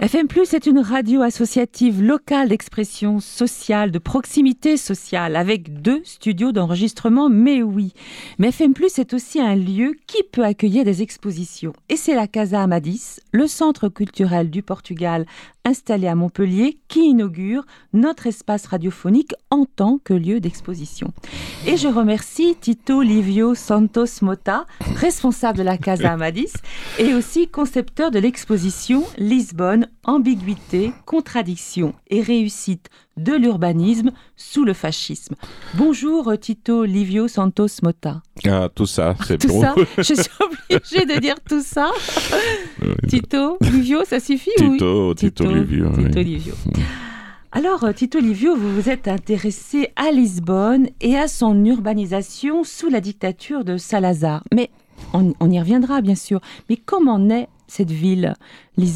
FM+, est une radio associative locale d'expression sociale, de proximité sociale, avec 2 studios d'enregistrement, mais oui. Mais FM+, est aussi un lieu qui peut accueillir des expositions. Et c'est la Casa Amadis, le centre culturel du Portugal, installé à Montpellier, qui inaugure notre espace radiophonique en tant que lieu d'exposition. Et je remercie Tito Livio Santos Mota, responsable de la Casa Amadis, et aussi concepteur de l'exposition Lisbonne, ambiguïté, contradiction et réussite de l'urbanisme sous le fascisme. Bonjour Tito Livio Santos Mota. Ah, tout ça, c'est tout bon. Ça, je suis obligée de dire tout ça. Tito Livio, ça suffit? Tito Livio. Tito Livio. Alors, Tito Livio, vous vous êtes intéressé à Lisbonne et à son urbanisation sous la dictature de Salazar. Mais on y reviendra, bien sûr. Mais comment naît cette ville, Lisbonne ?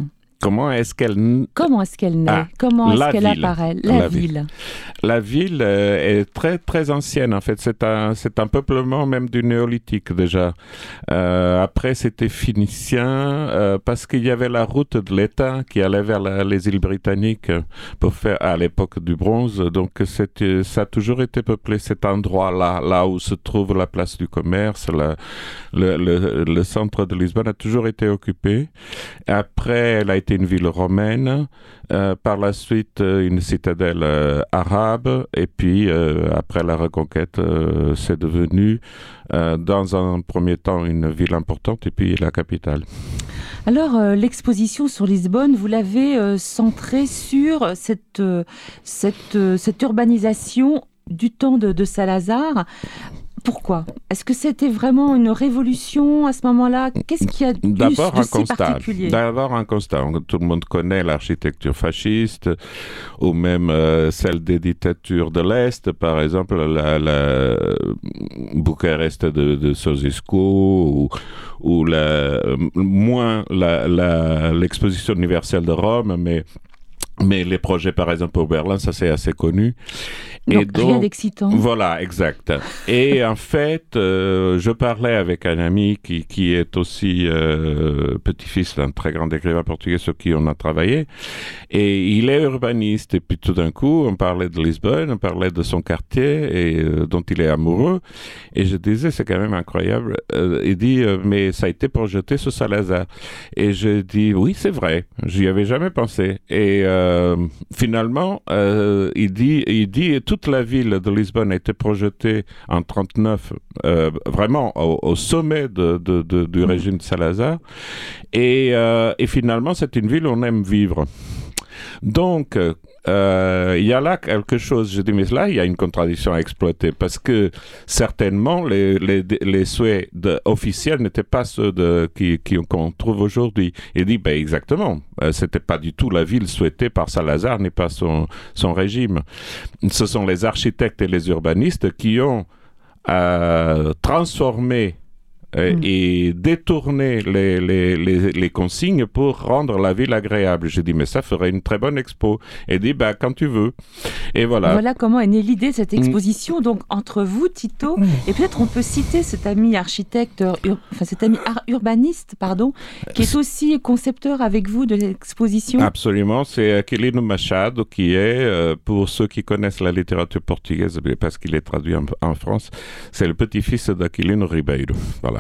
Comment est-ce qu'elle naît? Comment est-ce qu'elle apparaît? La ville. La ville est très, très ancienne, en fait. C'est un peuplement même du néolithique, déjà. Après, c'était phénicien, parce qu'il y avait la route de l'État qui allait vers les îles britanniques pour faire, à l'époque du bronze. Donc, ça a toujours été peuplé, cet endroit-là, là où se trouve la place du commerce. Le centre de Lisbonne a toujours été occupé. Après, elle a été une ville romaine, par la suite une citadelle arabe, et puis après la reconquête, c'est devenu dans un premier temps une ville importante et puis la capitale. Alors, l'exposition sur Lisbonne, vous l'avez centrée sur cette urbanisation du temps de Salazar. Pourquoi? Est-ce que c'était vraiment une révolution à ce moment-là? Qu'est-ce qu'il y a de si particulier? D'abord un constat. Tout le monde connaît l'architecture fasciste, ou même celle des dictatures de l'Est, par exemple la Bucarest de Ceausescu, ou moins l'exposition universelle de Rome, mais les projets, par exemple, pour Berlin, ça c'est assez connu. Donc, rien d'excitant. Voilà, exact. Et en fait, je parlais avec un ami qui est aussi petit-fils d'un très grand écrivain portugais sur qui on a travaillé. Et il est urbaniste. Et puis tout d'un coup, on parlait de Lisbonne, on parlait de son quartier dont il est amoureux. Et je disais, c'est quand même incroyable. Il dit, mais ça a été projeté sous Salazar. Et je dis, oui, c'est vrai. J'y avais jamais pensé. Et finalement, il dit toute la ville de Lisbonne a été projetée en 1939, vraiment au sommet du régime de Salazar. Et finalement, c'est une ville où on aime vivre. Donc, il y a là quelque chose, je dis, mais là, il y a une contradiction à exploiter, parce que certainement, les souhaits officiels n'étaient pas ceux qu'on trouve aujourd'hui. Il dit, ben exactement, c'était pas du tout la ville souhaitée par Salazar, ni par son régime. Ce sont les architectes et les urbanistes qui ont transformé et détourner les consignes pour rendre la ville agréable. J'ai dit, mais ça ferait une très bonne expo. Et dit, bah, quand tu veux. Et voilà. Voilà comment est née l'idée de cette exposition. Donc, entre vous, Tito, et peut-être on peut citer cet ami architecte, cet ami urbaniste, qui est aussi concepteur avec vous de l'exposition. Absolument. C'est Aquilino Machado qui est, pour ceux qui connaissent la littérature portugaise, parce qu'il est traduit en France, c'est le petit-fils d'Aquilino Ribeiro. Voilà.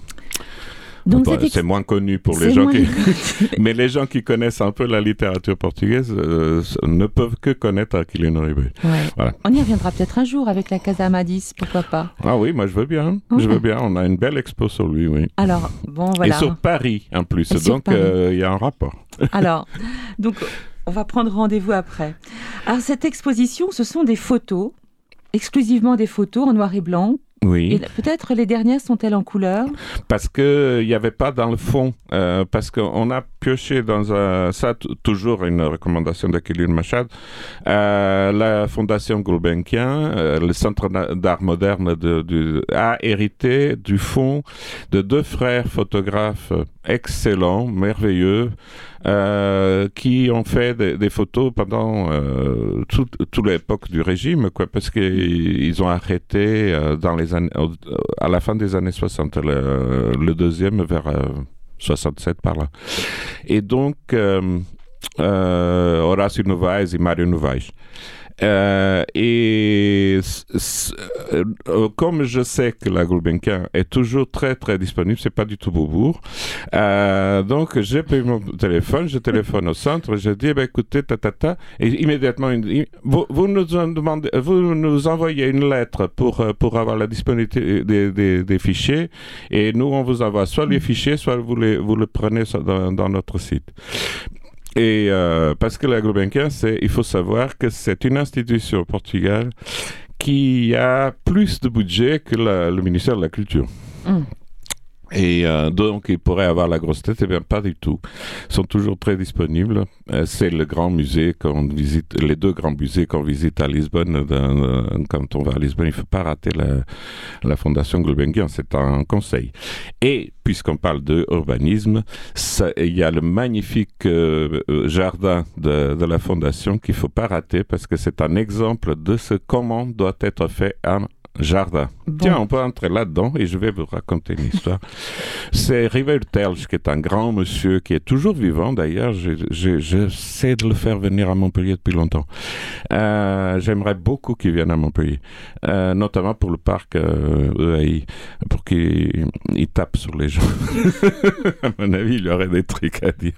Donc c'est moins connu pour les gens mais les gens qui connaissent un peu la littérature portugaise ne peuvent que connaître Aquilino Ribeiro. Ouais. Voilà. On y reviendra peut-être un jour avec la Casa Amadis, pourquoi pas? Ah oui, moi je veux bien. Je veux bien. On a une belle expo sur lui, oui. Alors, bon, voilà. Et sur Paris, en plus. Donc, il y a un rapport. Alors, donc, on va prendre rendez-vous après. Alors, cette exposition, ce sont des photos, exclusivement des photos en noir et blanc. Oui. Et peut-être les dernières sont-elles en couleur? Parce qu'il n'y avait pas dans le fond, parce qu'on a pioché dans toujours une recommandation d'Aquilino Machado, la Fondation Gulbenkian, le Centre d'art moderne a hérité du fond de 2 frères photographes excellents, merveilleux, qui ont fait des photos pendant toute l'époque du régime, quoi, parce qu'ils ont arrêté à la fin des années 60, le deuxième vers 67 par là. Et donc, Horácio Novaes et Mário Novaes. Comme je sais que la Gulbenkian est toujours très très disponible, c'est pas du tout Beaubourg, donc j'ai pris mon téléphone, je téléphone au centre, je dis écoutez et immédiatement vous nous envoyez une lettre pour avoir la disponibilité des fichiers, et nous on vous envoie soit les fichiers, soit vous le prenez dans notre site. Et parce que la Gulbenkian, il faut savoir que c'est une institution au Portugal qui a plus de budget que le ministère de la Culture. Et donc, ils pourraient avoir la grosse tête, eh bien pas du tout. Ils sont toujours très disponibles. C'est le grand musée qu'on visite, les deux grands musées qu'on visite à Lisbonne. Quand on va à Lisbonne, il ne faut pas rater la Fondation Gulbenkian, c'est un conseil. Et puisqu'on parle d'urbanisme, il y a le magnifique jardin de la Fondation qu'il ne faut pas rater, parce que c'est un exemple de comment doit être fait un jardin. Bon. Tiens, on peut entrer là-dedans et je vais vous raconter une histoire. C'est River Telge, qui est un grand monsieur qui est toujours vivant d'ailleurs. J'essaie de le faire venir à Montpellier depuis longtemps. J'aimerais beaucoup qu'il vienne à Montpellier, notamment pour le parc EAI, pour qu'il tape sur les gens. À mon avis, il y aurait des trucs à dire.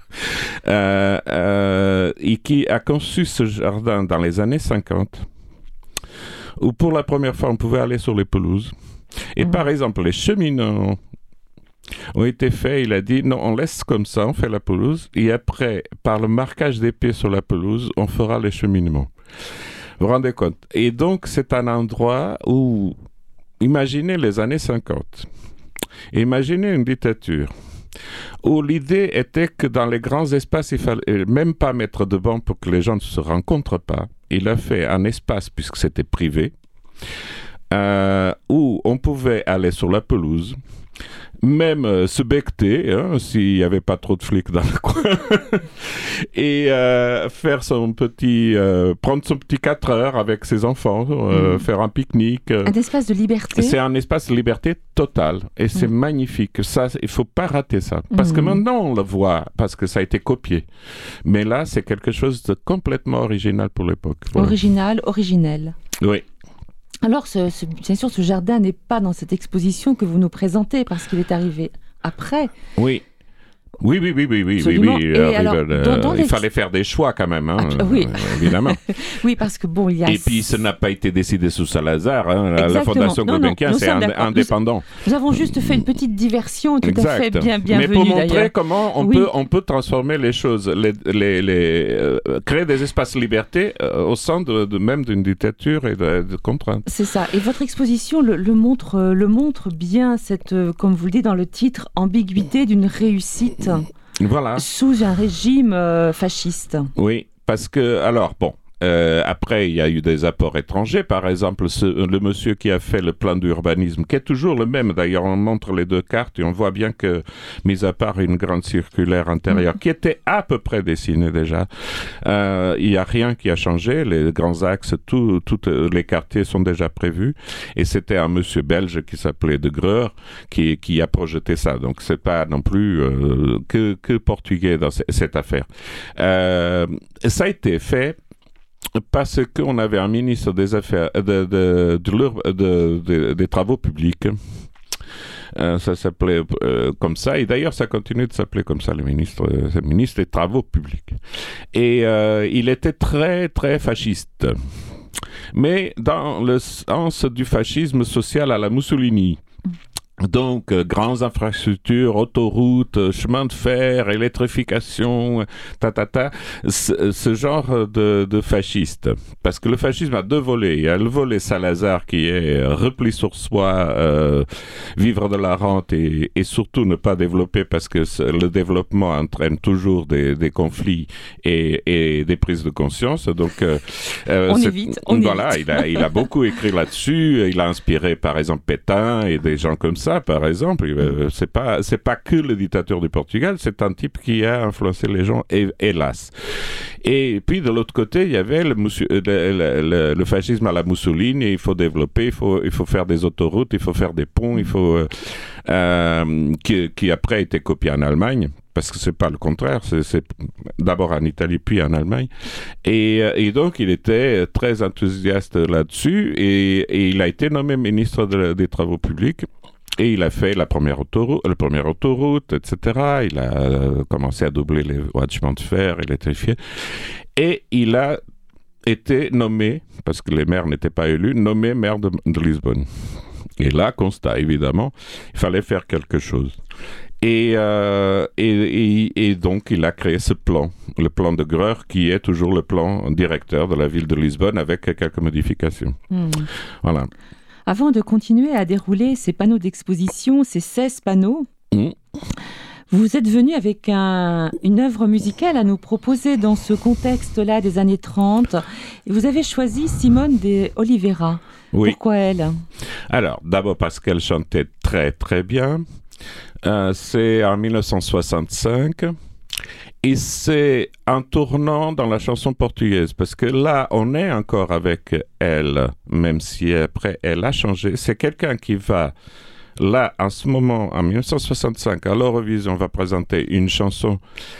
Et qui a conçu ce jardin dans les années 50. Où pour la première fois, on pouvait aller sur les pelouses. Et par exemple, les cheminements ont été faits. Il a dit, non, on laisse comme ça, on fait la pelouse. Et après, par le marquage des pieds sur la pelouse, on fera les cheminements. Vous vous rendez compte? Et donc, c'est un endroit où, imaginez les années 50. Imaginez une dictature. Où l'idée était que dans les grands espaces, il fallait même pas mettre de bancs pour que les gens ne se rencontrent pas. Il a fait un espace, puisque c'était privé, où on pouvait aller sur la pelouse, même se becter, s'il n'y avait pas trop de flics dans le coin, et faire prendre son petit 4 heures avec ses enfants, faire un pique-nique. Un espace de liberté. C'est un espace de liberté totale, et c'est magnifique. Ça, il ne faut pas rater ça, parce que maintenant on le voit, parce que ça a été copié. Mais là, c'est quelque chose de complètement original pour l'époque. Voilà. Originel. Oui. Alors, bien sûr, ce jardin n'est pas dans cette exposition que vous nous présentez, parce qu'il est arrivé après. Oui. Oui. Il fallait faire des choix quand même, oui. Évidemment. Oui, parce que bon, il y a... Et puis, ça n'a pas été décidé sous Salazar. La Fondation Gulbenkian, c'est indépendant. Nous avons juste fait une petite diversion tout à fait bienvenue. Mais pour montrer comment on peut transformer les choses, créer des espaces liberté au sein même d'une dictature et de contraintes. C'est ça. Et votre exposition le montre bien, cette, comme vous le dites dans le titre, ambiguïté d'une réussite. Voilà. Sous un régime fasciste. Oui, parce que, après, il y a eu des apports étrangers. Par exemple, le monsieur qui a fait le plan d'urbanisme, qui est toujours le même. D'ailleurs, on montre les deux cartes et on voit bien que, mis à part une grande circulaire intérieure, qui était à peu près dessinée déjà, il n'y a rien qui a changé. Les grands axes, tous les quartiers sont déjà prévus. Et c'était un monsieur belge qui s'appelait De Greur qui a projeté ça. Donc, c'est pas non plus que portugais dans cette affaire. Ça a été fait parce qu'on avait un ministre des Affaires des Travaux publics. Ça s'appelait comme ça, et d'ailleurs ça continue de s'appeler comme ça, le ministre des Travaux publics. Et il était très très fasciste, mais dans le sens du fascisme social à la Mussolini. Donc, grandes infrastructures, autoroutes, chemins de fer, électrification, ce genre de fasciste. Parce que le fascisme a deux volets. Il y a le volet Salazar qui est repli sur soi, vivre de la rente et surtout ne pas développer parce que le développement entraîne toujours des conflits et des prises de conscience. Donc, on évite. Il a beaucoup écrit là-dessus. Il a inspiré, par exemple, Pétain et des gens comme ça. Bessa, par exemple, c'est pas que le dictateur du Portugal, c'est un type qui a influencé les gens, hélas. Et puis de l'autre côté, il y avait le fascisme à la Mussolini. Il faut développer, il faut faire des autoroutes, il faut faire des ponts, qui après a été copié en Allemagne. Parce que c'est pas le contraire, c'est d'abord en Italie puis en Allemagne. Et donc il était très enthousiaste là-dessus et il a été nommé ministre des Travaux publics. Et il a fait la première autoroute, etc. Il a commencé à doubler les voies de chemin de fer, il était fier. Et il a été nommé, parce que les maires n'étaient pas élus, nommé maire de Lisbonne. Et là, constat, évidemment, il fallait faire quelque chose. Et donc, il a créé ce plan, le plan de Greur, qui est toujours le plan directeur de la ville de Lisbonne, avec quelques modifications. Voilà. Avant de continuer à dérouler ces panneaux d'exposition, ces 16 panneaux, vous êtes venu avec une œuvre musicale à nous proposer dans ce contexte-là des années 30. Et vous avez choisi Simone de Oliveira. Oui. Pourquoi elle ? Alors, d'abord parce qu'elle chantait très très bien. C'est en 1965. Et c'est un tournant dans la chanson portugaise, parce que là, on est encore avec elle, même si après, elle a changé. C'est quelqu'un qui va, là, en ce moment, en 1965, à l'Eurovision, va présenter une chanson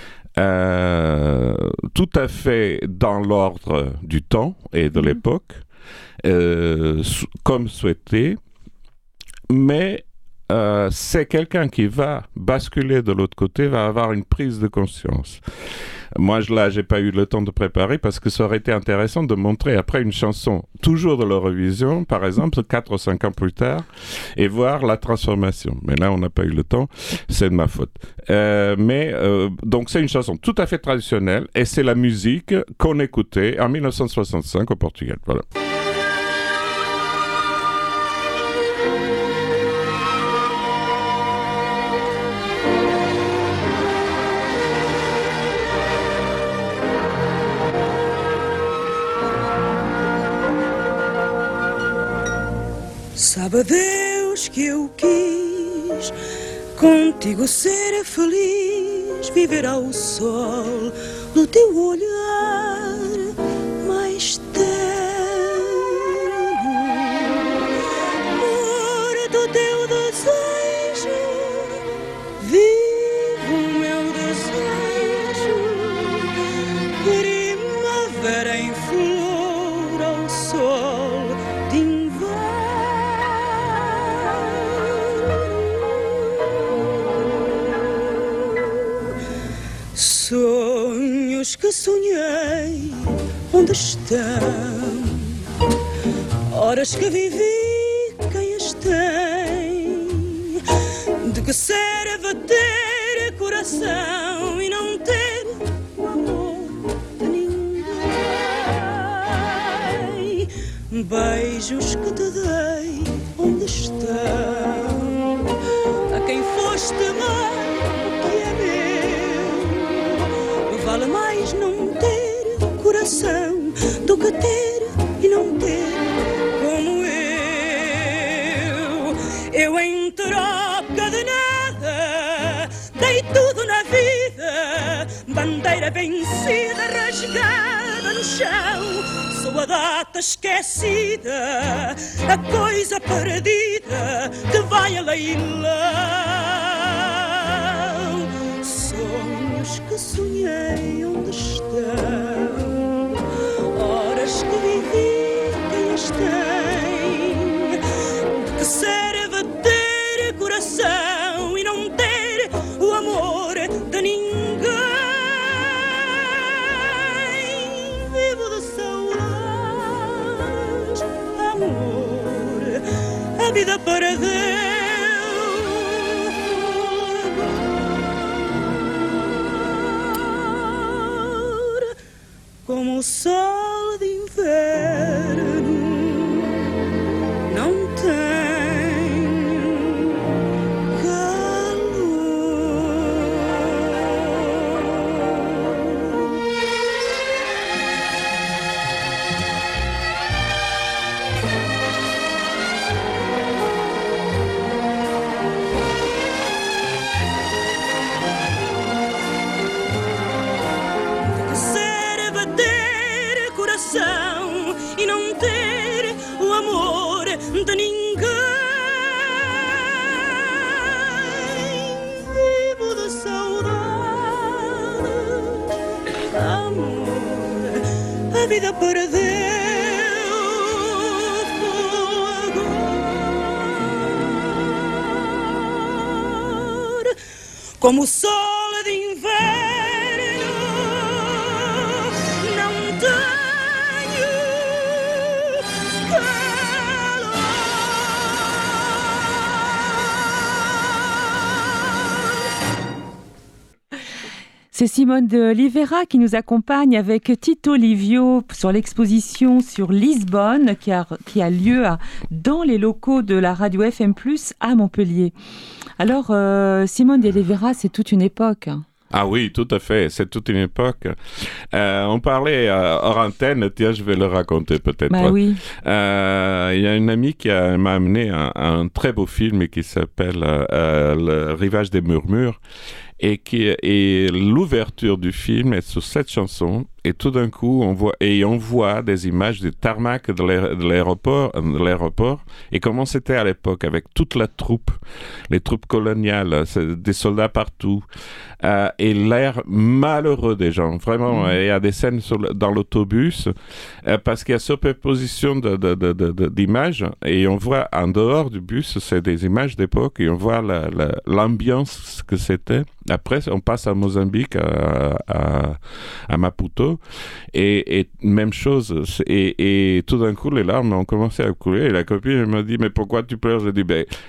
tout à fait dans l'ordre du temps et de l'époque, comme souhaité, mais c'est quelqu'un qui va basculer de l'autre côté, va avoir une prise de conscience. Moi, là, j'ai pas eu le temps de préparer parce que ça aurait été intéressant de montrer après une chanson, toujours de l'Eurovision, par exemple, 4 ou 5 ans plus tard, et voir la transformation. Mais là, on n'a pas eu le temps, c'est de ma faute. Donc, c'est une chanson tout à fait traditionnelle et c'est la musique qu'on écoutait en 1965 au Portugal. Voilà. Sabe Deus que eu quis contigo ser feliz, viver ao sol do teu olhar mais terno, por do teu desejo vivo o meu desejo, primavera em flor ao sol de sonhos que sonhei, onde estão? Horas que vivi, quem as tem? De que serve ter coração e não ter o amor de ninguém? Beijos que te dei, onde estão? A quem foste dar o que é meu? Vale mais não ter coração do que ter e não ter como eu. Eu em troca de nada dei tudo na vida, bandeira vencida, rasgada no chão. Sou a data esquecida, a coisa perdida que vai a leilão. Sonhos que sonhei, onde estão? Horas que vivi, quem as tem? Que serve ter coração e não ter o amor de ninguém? Vivo de saudades, amor, a vida perdeu. Como o sol de inverno não tem calor. vida perdeu fulgor, como o sol de inverno. Não tenho calor. C'est Simone de Oliveira qui nous accompagne avec Tito Livio sur l'exposition sur Lisbonne qui a lieu dans les locaux de la radio FM+, à Montpellier. Alors, Simone de Oliveira, c'est toute une époque. Ah oui, tout à fait, c'est toute une époque. On parlait hors antenne, tiens, je vais le raconter peut-être. Bah oui. Il y a une amie qui m'a amené un très beau film qui s'appelle Le Rivage des Murmures. Et l'ouverture du film est sur cette chanson, et tout d'un coup on voit des images du tarmac de l'aéroport, et comment c'était à l'époque avec toute la troupe, les troupes coloniales, des soldats partout, et l'air malheureux des gens, vraiment. Il y a des scènes dans l'autobus parce qu'il y a superposition d'images, et on voit en dehors du bus, c'est des images d'époque, et on voit l'ambiance que c'était. Après, on passe à Mozambique, à Maputo, et même chose. Et tout d'un coup, les larmes ont commencé à couler. Et la copine m'a dit, mais pourquoi tu pleures? Je dis,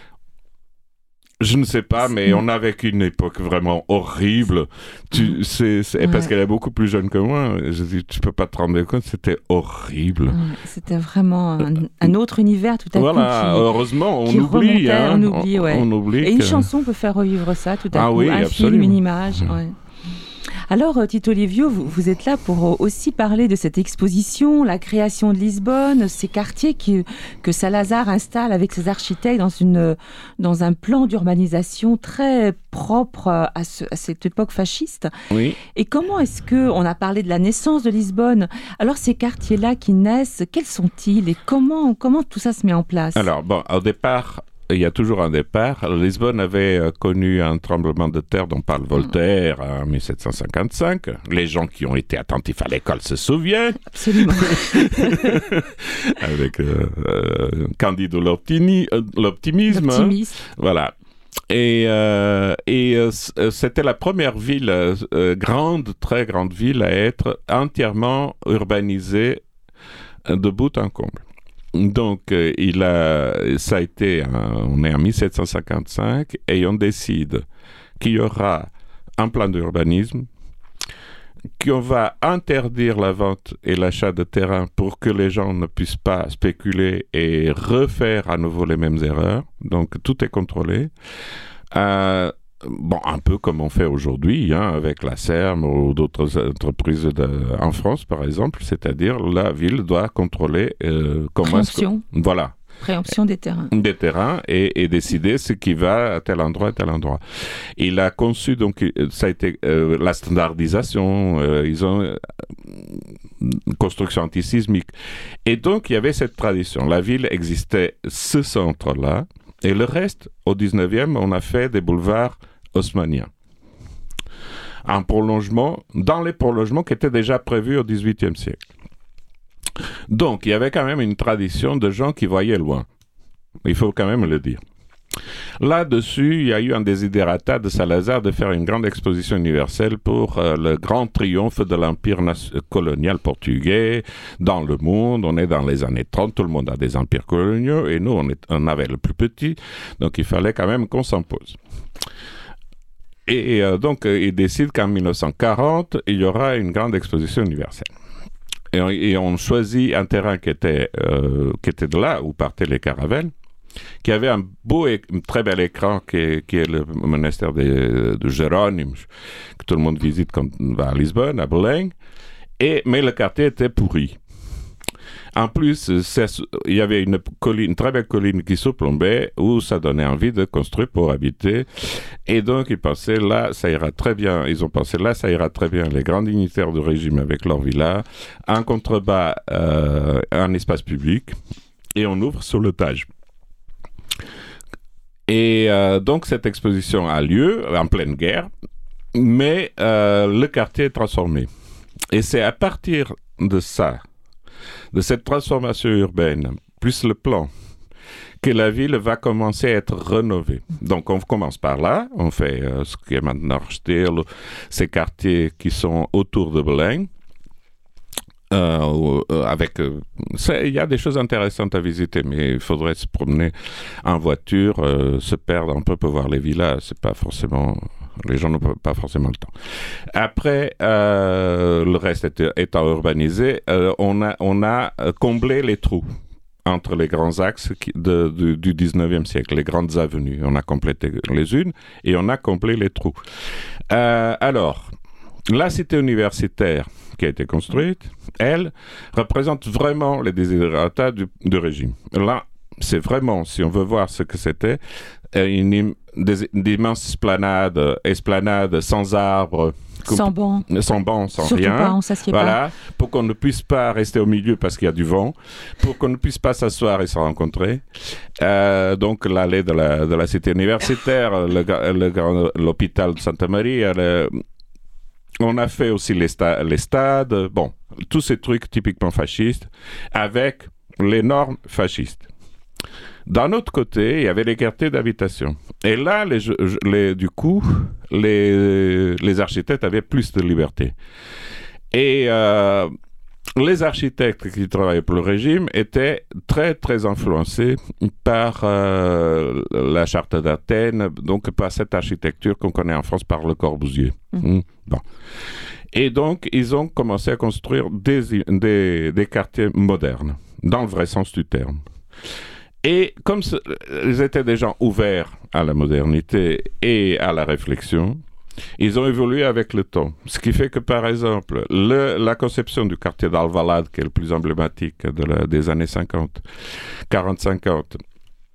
je ne sais pas, mais on a vécu une époque vraiment horrible. Parce qu'elle est beaucoup plus jeune que moi. Je dis, tu peux pas te rendre compte, c'était horrible. C'était vraiment un autre univers tout à coup. Voilà, heureusement, on oublie. On oublie, ouais. On oublie. Et une chanson peut faire revivre ça tout à coup. Oui, un absolument. film, une image. Ouais. Alors, Tito Livio, vous êtes là pour aussi parler de cette exposition, la création de Lisbonne, ces quartiers que Salazar installe avec ses architectes dans un plan d'urbanisation très propre à cette époque fasciste. Oui. Et comment est-ce on a parlé de la naissance de Lisbonne, alors ces quartiers-là qui naissent, quels sont-ils et comment tout ça se met en place? Alors, au départ, il y a toujours un départ. Lisbonne avait connu un tremblement de terre dont parle Voltaire en 1755. Les gens qui ont été attentifs à l'école se souviennent. Absolument. Avec Candido l'optimisme. Voilà. Et c'était la première ville, très grande ville, à être entièrement urbanisée de bout en comble. Donc, ça a été, on est en 1755, et on décide qu'il y aura un plan d'urbanisme, qu'on va interdire la vente et l'achat de terrain pour que les gens ne puissent pas spéculer et refaire à nouveau les mêmes erreurs. Donc, tout est contrôlé. Un peu comme on fait aujourd'hui, avec la SERM ou d'autres entreprises en France, par exemple, c'est-à-dire la ville doit contrôler préemption. Voilà. Préemption des terrains. Des terrains et décider ce qui va à tel endroit, à tel endroit. Il a conçu, donc, ça a été la standardisation, ils ont une construction antisismique. Et donc, il y avait cette tradition. La ville existait ce centre-là. Et le reste, au 19e, on a fait des boulevards haussmanniens. Dans les prolongements qui étaient déjà prévus au 18e siècle. Donc, il y avait quand même une tradition de gens qui voyaient loin. Il faut quand même le dire. Là-dessus, il y a eu un desiderata de Salazar de faire une grande exposition universelle pour le grand triomphe de l'empire colonial portugais dans le monde. On est dans les années 30, tout le monde a des empires coloniaux et nous, on avait le plus petit, donc il fallait quand même qu'on s'en pose. Et donc, il décide qu'en 1940, il y aura une grande exposition universelle. Et on choisit un terrain qui était de là où partaient les caravelles, qui avait un très bel écran qui est le monastère de Jérôme, que tout le monde visite quand on va à Lisbonne, à Belém, mais le quartier était pourri. En plus, il y avait une très belle colline qui surplombait où ça donnait envie de construire pour habiter. Et donc, ils pensaient, là, ça ira très bien. Ils ont pensé, là, ça ira très bien. Les grands dignitaires du régime avec leur villa, un contrebas, un espace public, et on ouvre sur le Tage. Et donc, cette exposition a lieu en pleine guerre, mais le quartier est transformé. Et c'est à partir de ça, de cette transformation urbaine, plus le plan, que la ville va commencer à être rénovée. Donc on commence par là, on fait ce qui est maintenant Stil, ces quartiers qui sont autour de Belém. Il y a des choses intéressantes à visiter, mais il faudrait se promener en voiture, se perdre un peu pour voir les villas. C'est pas forcément, les gens n'ont pas forcément le temps. Après, le reste étant urbanisé, on a comblé les trous entre les grands axes du 19e siècle, les grandes avenues. On a complété les unes et on a comblé les trous. Alors, la cité universitaire qui a été construite, elle, représente vraiment les desiderata du régime. Là, c'est vraiment, si on veut voir ce que c'était, une immense esplanade sans arbres, sans banc, sans surtout rien. Pas, on s'assied pas. Pour qu'on ne puisse pas rester au milieu parce qu'il y a du vent, pour qu'on ne puisse pas s'asseoir et se rencontrer. Donc l'allée de la cité universitaire, l'hôpital de Santa Maria, on a fait aussi les stades, bon, tous ces trucs typiquement fascistes, avec les normes fascistes. D'un autre côté, il y avait les quartiers d'habitation. Et là, du coup, les architectes avaient plus de liberté. Et les architectes qui travaillaient pour le régime étaient très, très influencés par la Charte d'Athènes, donc par cette architecture qu'on connaît en France par Le Corbusier. Bon. Et donc, ils ont commencé à construire des quartiers modernes, dans le vrai sens du terme. Et comme ils étaient des gens ouverts à la modernité et à la réflexion, ils ont évolué avec le temps. Ce qui fait que, par exemple, la conception du quartier d'Alvalade, qui est le plus emblématique des années 40-50,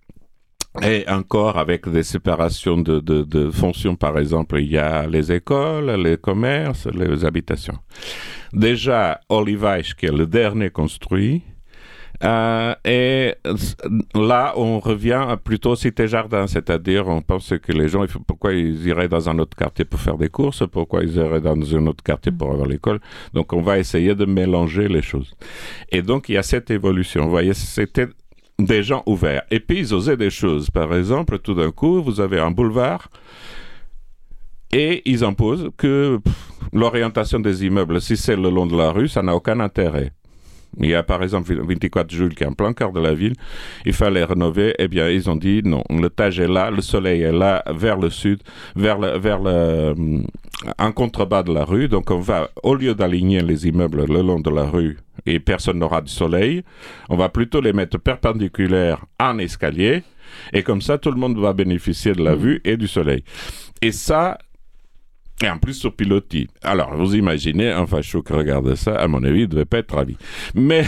et encore avec des séparations de fonctions, par exemple, il y a les écoles, les commerces, les habitations. Déjà, Olivais, qui est le dernier construit, et là, on revient plutôt cité-jardin, c'est-à-dire on pense que les gens, pourquoi ils iraient dans un autre quartier pour faire des courses, pourquoi ils iraient dans un autre quartier pour avoir l'école. Donc, on va essayer de mélanger les choses. Et donc, il y a cette évolution. Vous voyez, c'était des gens ouverts. Et puis, ils osaient des choses. Par exemple, tout d'un coup, vous avez un boulevard et ils imposent que l'orientation des immeubles, si c'est le long de la rue, ça n'a aucun intérêt. Il y a par exemple 24 Jules qui est en plein cœur de la ville, il fallait rénover, eh bien ils ont dit non, le Tage est là, le soleil est là, vers le sud, en contrebas de la rue, donc on va, au lieu d'aligner les immeubles le long de la rue et personne n'aura du soleil, on va plutôt les mettre perpendiculaires en escalier et comme ça tout le monde va bénéficier de la vue et du soleil. Et ça, et en plus sur pilotis. Alors, vous imaginez, un facho qui regarde ça, à mon avis, il ne devait pas être ravi. Mais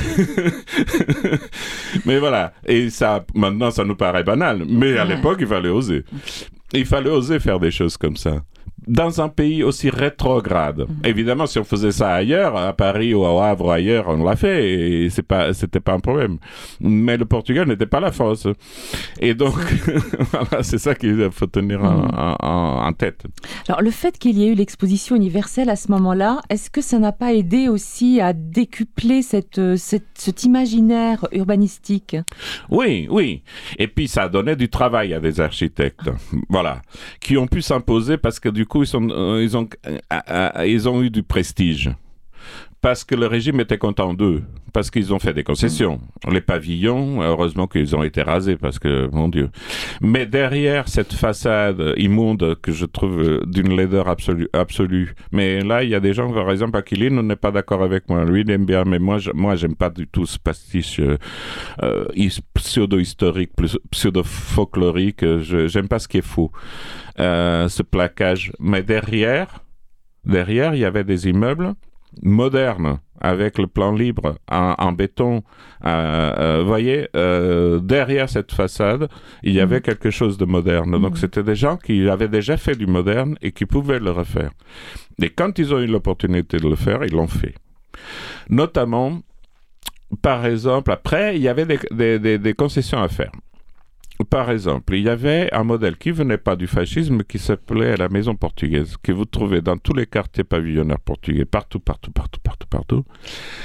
voilà. Et ça, maintenant, ça nous paraît banal. Mais à l'époque, il fallait oser. Il fallait oser faire des choses comme ça. Dans un pays aussi rétrograde. Évidemment, si on faisait ça ailleurs, à Paris ou au Havre ou ailleurs, on l'a fait et c'était pas un problème. Mais le Portugal n'était pas la France. Et donc, voilà, c'est ça qu'il faut tenir en tête. Alors, le fait qu'il y ait eu l'exposition universelle à ce moment-là, est-ce que ça n'a pas aidé aussi à décupler cet imaginaire urbanistique ? Oui. Et puis, ça a donné du travail à des architectes, voilà, qui ont pu s'imposer parce que du coup, ils ont eu du prestige. Parce que le régime était content d'eux, parce qu'ils ont fait des concessions. Les pavillons, heureusement qu'ils ont été rasés, parce que, mon Dieu. Mais derrière cette façade immonde que je trouve d'une laideur absolue, mais là, il y a des gens, par exemple, Aquilino n'est pas d'accord avec moi. Lui, il aime bien, mais moi, j'aime pas du tout ce pastiche pseudo-historique, pseudo-folklorique. J'aime pas ce qui est faux. Ce plaquage. Mais derrière, il y avait des immeubles moderne, avec le plan libre, en béton. Vous voyez, derrière cette façade, il y avait quelque chose de moderne. Donc, c'était des gens qui avaient déjà fait du moderne et qui pouvaient le refaire. Et quand ils ont eu l'opportunité de le faire, ils l'ont fait. Notamment, par exemple, après, il y avait des concessions à faire. Par exemple, il y avait un modèle qui venait pas du fascisme qui s'appelait la maison portugaise, que vous trouvez dans tous les quartiers pavillonnaires portugais, partout.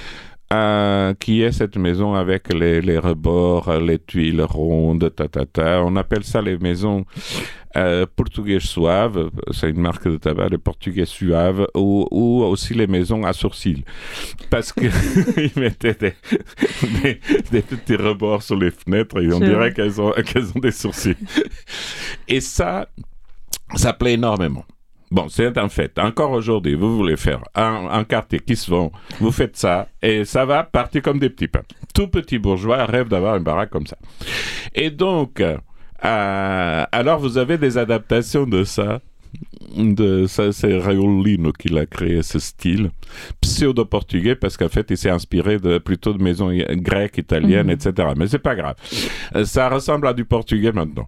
qui est cette maison avec les rebords, les tuiles rondes, On appelle ça les maisons portugaises suaves, c'est une marque de tabac, les portugais suaves, ou aussi les maisons à sourcils. Parce qu'ils mettaient des petits rebords sur les fenêtres et on dirait qu'elles ont des sourcils. Et ça plaît énormément. Bon, c'est un fait. Encore aujourd'hui, vous voulez faire un quartier qui se vend, vous faites ça, et ça va partir comme des petits pains. Tout petit bourgeois rêve d'avoir une baraque comme ça. Et donc, alors vous avez des adaptations de ça. Ça, c'est Raulino qui l'a créé, ce style pseudo-portugais, parce qu'en fait, il s'est inspiré plutôt de maisons grecques, italiennes, etc. Mais c'est pas grave. Ça ressemble à du portugais maintenant.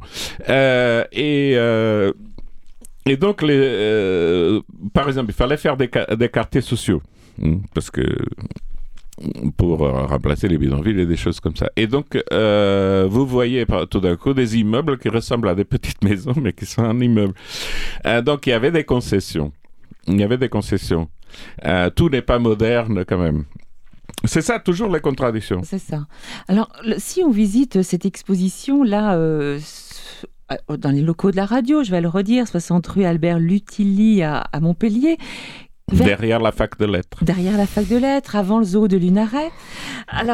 Et donc, par exemple, il fallait faire des quartiers sociaux, parce que pour remplacer les bidonvilles et des choses comme ça. Et donc, vous voyez tout d'un coup des immeubles qui ressemblent à des petites maisons, mais qui sont un immeuble. Donc, il y avait des concessions. Tout n'est pas moderne quand même. C'est ça, toujours les contradictions. C'est ça. Alors, si on visite cette exposition-là, dans les locaux de la radio, je vais le redire, 60 rue Albert Lutilly à Montpellier. Derrière la fac de lettres. Derrière la fac de lettres, avant le zoo de Lunaret. Alors,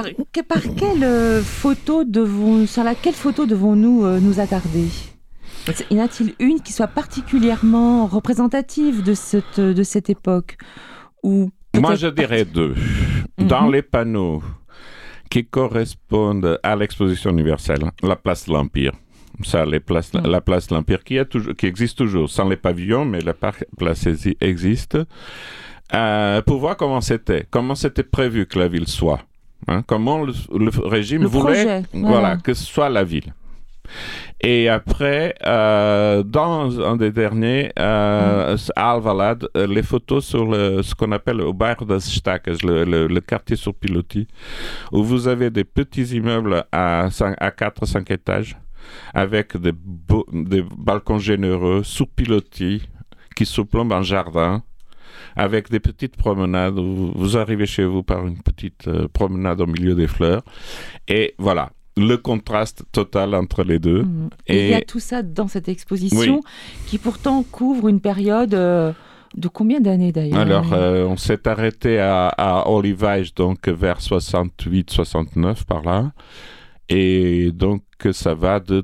sur laquelle photo devons-nous nous attarder ? Y en a-t-il une qui soit particulièrement représentative de cette époque ? Moi, je dirais deux. Dans les panneaux qui correspondent à l'exposition universelle, la place de l'Empire. Ça, la place de l'Empire qui existe toujours, sans les pavillons, mais la place existe. Pour voir comment c'était prévu que la ville soit. Comment le régime voulait que ce soit la ville. Et après, dans un des derniers, à Alvalade, les photos sur ce qu'on appelle au bairro das Estacas, le quartier sur pilotis, où vous avez des petits immeubles à 4-5 étages, avec des balcons généreux sous pilotis qui surplombent un jardin, avec des petites promenades. Vous arrivez chez vous par une petite promenade au milieu des fleurs. Et voilà, le contraste total entre les deux. Et il y a tout ça dans cette exposition qui pourtant couvre une période de combien d'années d'ailleurs ? Alors, on s'est arrêté à Olivais, donc vers 68-69 par là. Et donc, ça va de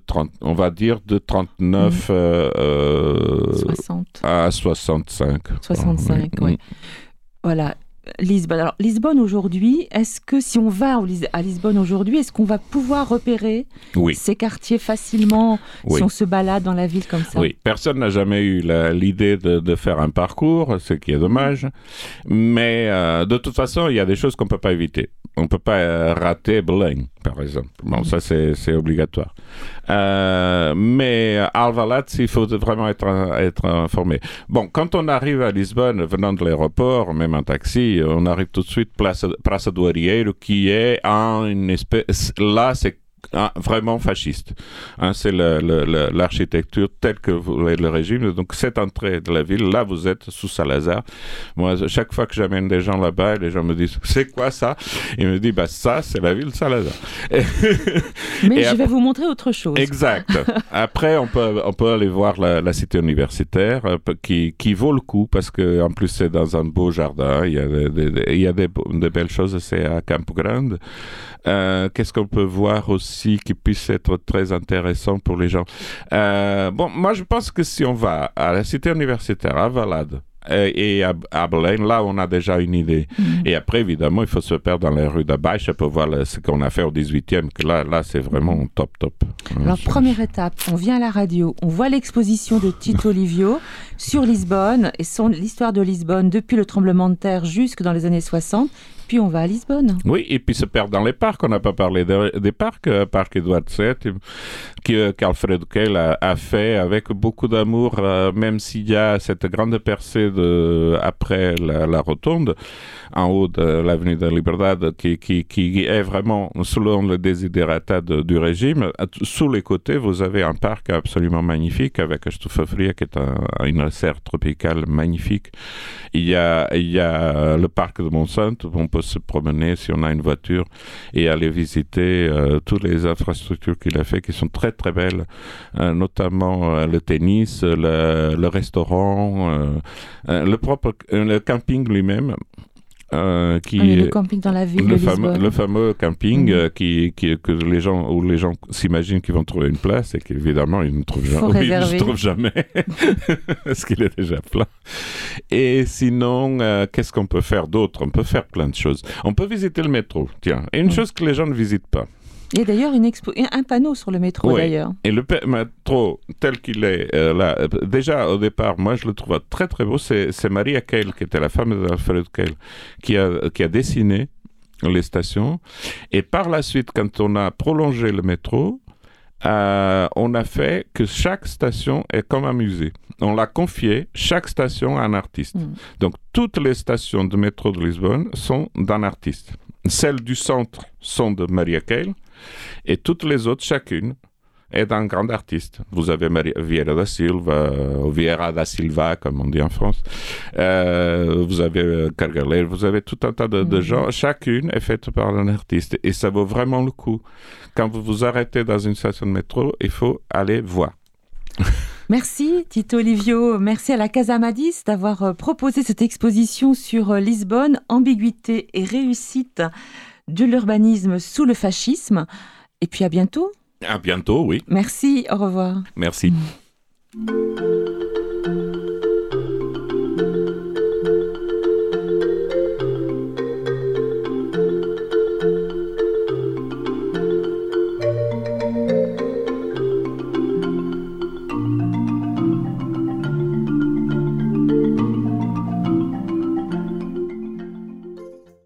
39 à 65. 65, oui. Voilà. Lisbonne. Alors, Lisbonne aujourd'hui, est-ce que si on va à Lisbonne aujourd'hui, est-ce qu'on va pouvoir repérer ces quartiers facilement si on se balade dans la ville comme ça ? Oui, personne n'a jamais eu l'idée de faire un parcours, ce qui est dommage. Mais de toute façon, il y a des choses qu'on ne peut pas éviter. On ne peut pas rater Belém, par exemple. Bon, ça, c'est obligatoire. Mais Alvalade, il faut vraiment être informé. Bon, quand on arrive à Lisbonne, venant de l'aéroport, même en taxi, on arrive tout de suite Praça do Arieiro, qui est une espèce... Là, c'est vraiment fasciste. C'est l'architecture telle que voulait le régime. Donc, cette entrée de la ville, là, vous êtes sous Salazar. Moi, chaque fois que j'amène des gens là-bas, les gens me disent « C'est quoi ça ?» Ils me disent « Ça, c'est la ville de Salazar. » Mais je vais vous montrer autre chose. Exact. Après, on peut aller voir la cité universitaire qui vaut le coup parce qu'en plus, c'est dans un beau jardin. Il y a des belles choses. C'est à Campo Grande. Qu'est-ce qu'on peut voir aussi qui puisse être très intéressant pour les gens. Bon, moi, je pense que si on va à la cité universitaire, à Valade et à Belém, là, on a déjà une idée. Et après, évidemment, il faut se perdre dans les rues d'Abaixo pour voir ce qu'on a fait au 18e, que là c'est vraiment top. Alors, première étape, on vient à la radio, on voit l'exposition de Tito Livio sur Lisbonne et l'histoire de Lisbonne depuis le tremblement de terre jusque dans les années 60. Puis on va à Lisbonne. Oui, et puis se perdre dans les parcs. On n'a pas parlé des parcs. Parc Édouard VII, qu'Alfredo Keil a fait avec beaucoup d'amour, même s'il y a cette grande percée après la rotonde, en haut de l'avenue de la Liberdade, qui est vraiment selon le desiderata du régime. Sous les côtés, vous avez un parc absolument magnifique avec Estufa Fria, qui est une serre tropicale magnifique. Il y a le parc de Monsanto. On peut se promener si on a une voiture et aller visiter toutes les infrastructures qu'il a fait qui sont très très belles, notamment le tennis, le restaurant, le camping lui-même. Le camping dans la ville de Lisbonne. Le fameux camping où les gens s'imaginent qu'ils vont trouver une place et qu'évidemment ils ne trouvent jamais parce qu'il est déjà plein. Et sinon, qu'est-ce qu'on peut faire d'autre? On peut faire plein de choses. On peut visiter le métro, tiens. Et une chose que les gens ne visitent pas. Il y a d'ailleurs un panneau sur le métro, d'ailleurs. Et le métro tel qu'il est là, déjà au départ, moi je le trouve très très beau. C'est Maria Keil, qui était la femme d'Alfred Keil, qui a dessiné les stations. Et par la suite, quand on a prolongé le métro, on a fait que chaque station est comme un musée. On l'a confié, chaque station, à un artiste. Donc toutes les stations de métro de Lisbonne sont d'un artiste. Celles du centre sont de Maria Keil. Et toutes les autres, chacune, est d'un grand artiste. Vous avez Vieira da Silva, comme on dit en France. Vous avez Cargaleiro, vous avez tout un tas de gens. Chacune est faite par un artiste. Et ça vaut vraiment le coup. Quand vous vous arrêtez dans une station de métro, il faut aller voir. Merci Tito Livio, merci à la Casa Amadis d'avoir proposé cette exposition sur Lisbonne, ambiguïté et réussite de l'urbanisme sous le fascisme. Et puis à bientôt. À bientôt, oui. Merci, au revoir. Merci.